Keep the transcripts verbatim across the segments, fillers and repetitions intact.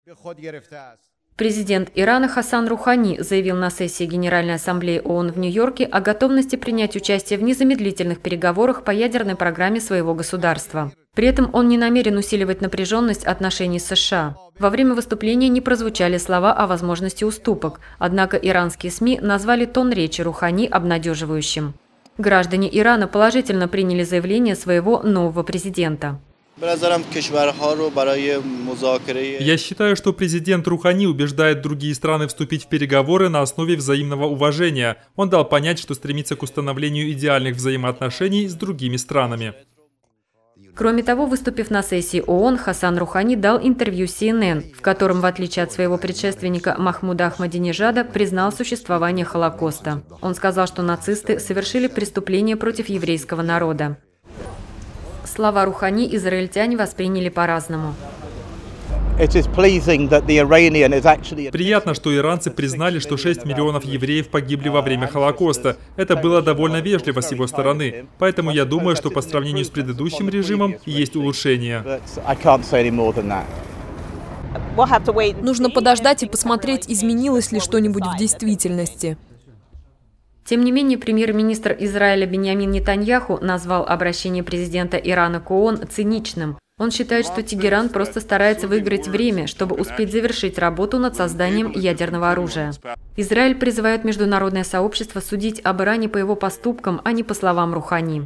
Президент Ирана Хасан Рухани заявил на сессии Генеральной Ассамблеи ООН в Нью-Йорке о готовности принять участие в незамедлительных переговорах по ядерной программе своего государства. При этом он не намерен усиливать напряженность отношений с США. Во время выступления не прозвучали слова о возможности уступок, однако иранские СМИ назвали тон речи Рухани обнадеживающим. Граждане Ирана положительно приняли заявление своего нового президента. Я считаю, что президент Рухани убеждает другие страны вступить в переговоры на основе взаимного уважения. Он дал понять, что стремится к установлению идеальных взаимоотношений с другими странами. Кроме того, выступив на сессии ООН, Хасан Рухани дал интервью Си Эн Эн, в котором, в отличие от своего предшественника Махмуда Ахмадинежада, признал существование Холокоста. Он сказал, что нацисты совершили преступление против еврейского народа. Слова Рухани израильтяне восприняли по-разному. Приятно, что иранцы признали, что шесть миллионов евреев погибли во время Холокоста. Это было довольно вежливо с его стороны. Поэтому я думаю, что по сравнению с предыдущим режимом есть улучшение. Нужно подождать и посмотреть, изменилось ли что-нибудь в действительности. Тем не менее, премьер-министр Израиля Биньямин Нетаньяху назвал обращение президента Ирана к ООН циничным. Он считает, что Тегеран просто старается выиграть время, чтобы успеть завершить работу над созданием ядерного оружия. Израиль призывает международное сообщество судить об Иране по его поступкам, а не по словам Рухани.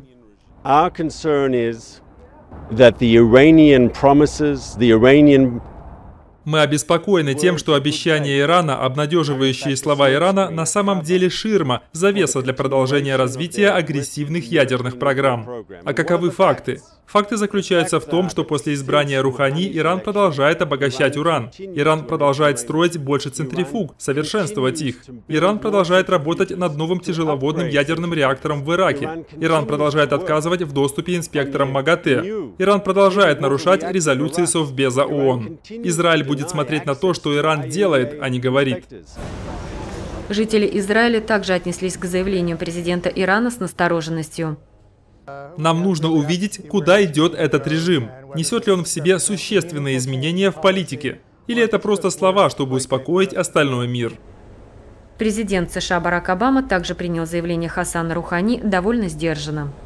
Мы обеспокоены тем, что обещания Ирана, обнадеживающие слова Ирана, на самом деле ширма, завеса для продолжения развития агрессивных ядерных программ. А каковы факты? Факты заключаются в том, что после избрания Рухани Иран продолжает обогащать уран. Иран продолжает строить больше центрифуг, совершенствовать их. Иран продолжает работать над новым тяжеловодным ядерным реактором в Ираке. Иран продолжает отказывать в доступе инспекторам МАГАТЭ. Иран продолжает нарушать резолюции Совбеза ООН. Израиль будет смотреть на то, что Иран делает, а не говорит. Жители Израиля также отнеслись к заявлению президента Ирана с настороженностью. Нам нужно увидеть, куда идет этот режим. Несет ли он в себе существенные изменения в политике? Или это просто слова, чтобы успокоить остальной мир? Президент США Барак Обама также принял заявление Хасана Рухани довольно сдержанно.